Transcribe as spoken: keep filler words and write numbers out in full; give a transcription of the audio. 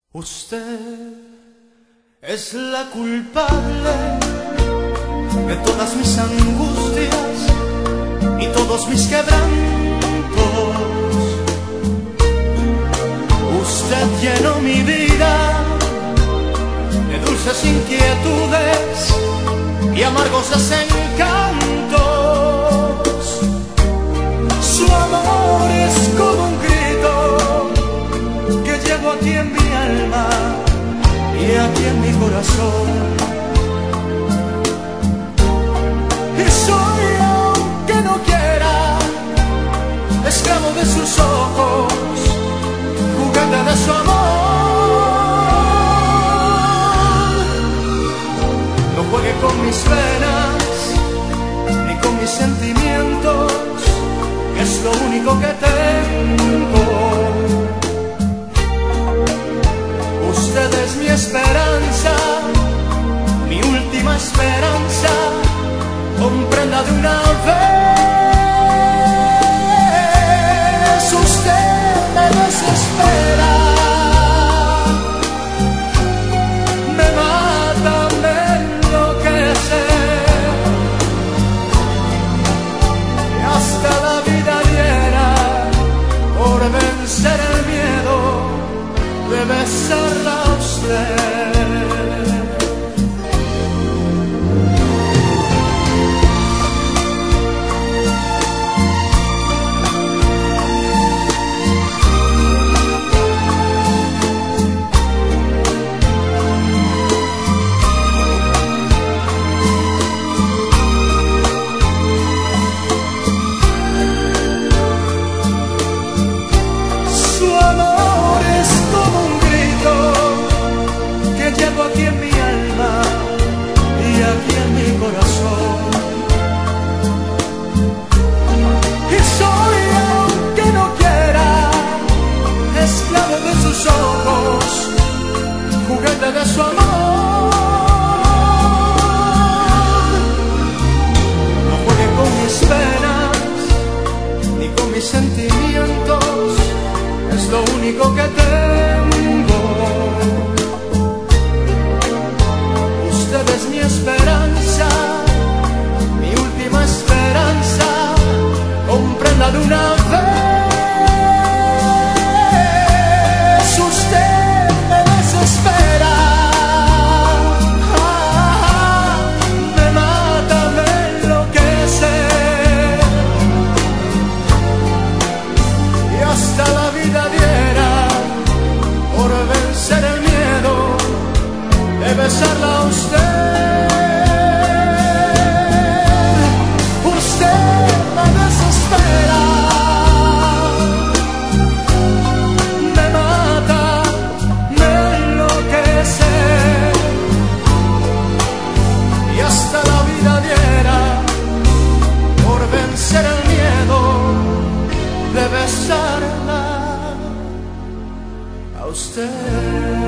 Usted es la culpable de todas mis angustias y todos mis quebrantos. Usted llenó mi vida de dulces inquietudes y amargos desencantos. Su amor es como un grito que llevo aquí en mi alma y aquí en mi corazón. Y soy, aunque no quiera, esclavo de sus ojos, juguete de su amor. No juegue con mis venas ni con mis sentimientos, que es lo único que tengo. Usted es mi esperanza, mi última esperanza, comprenda de una vez. Usted me desespera, me mata, me enloquece, y hasta la vida diera por vencer el miedo de besarla a usted. Aquí en mi alma y aquí en mi corazón. Y soy, aunque no quiera, esclavo de sus ojos, juguete de su amor. No juegue con mis penas ni con mis sentimientos, es lo único que tengo. Usted es mi esperanza, mi última esperanza, comprenda de una vez. Usted me desespera, ah, me mata, me enloquece, y hasta la vida diera por vencer el miedo de besarla a usted. Usted me desespera, me mata, me enloquece, y hasta la vida diera por vencer el miedo de besarla a usted.